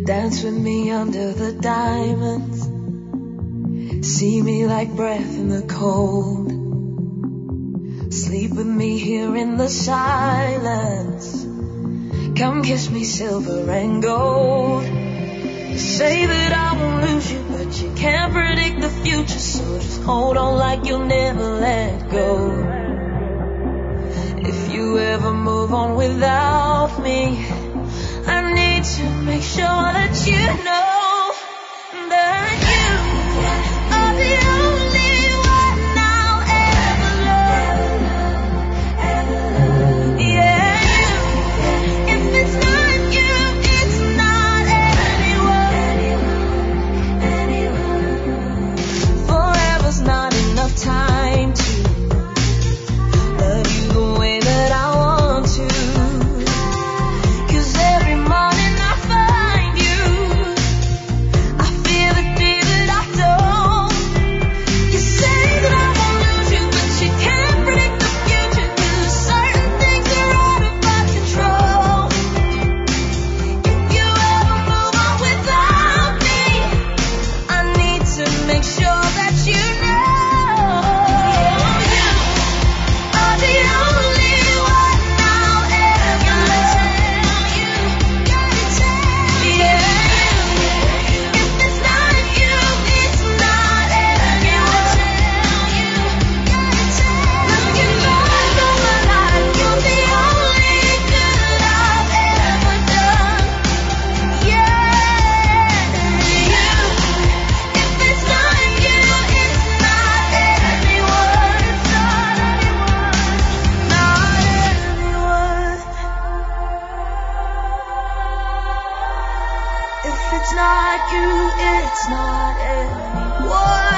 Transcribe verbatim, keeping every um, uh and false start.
Dance with me under the diamonds. See me like breath in the cold. Sleep with me here in the silence. Come kiss me silver and gold. You say that I won't lose you, but you can't predict the future, so just hold on like you'll never let go. If you ever move on without me, I need to make sure that you know that you are the only one I'll ever love. Yeah, you. If it's not you, it's not anyone. Forever's not enough time to love you the way that I want to. 'Cause every morning I find you, I feel the fear that I don't. You say that I won't lose you, but you can't predict the future, 'cause certain things are out of my control. If you ever move on without me, I need to make sure that you know you are the only one I'll ever love. Gotta tell you, yeah, you. If it's not you, it's not anyone. Gotta tell you, looking back on my life, you're the only good I've ever done. Yeah, you. If it's not you, it's not anyone. It's not anyone. Not anyone. If it's not you, it's not anyone.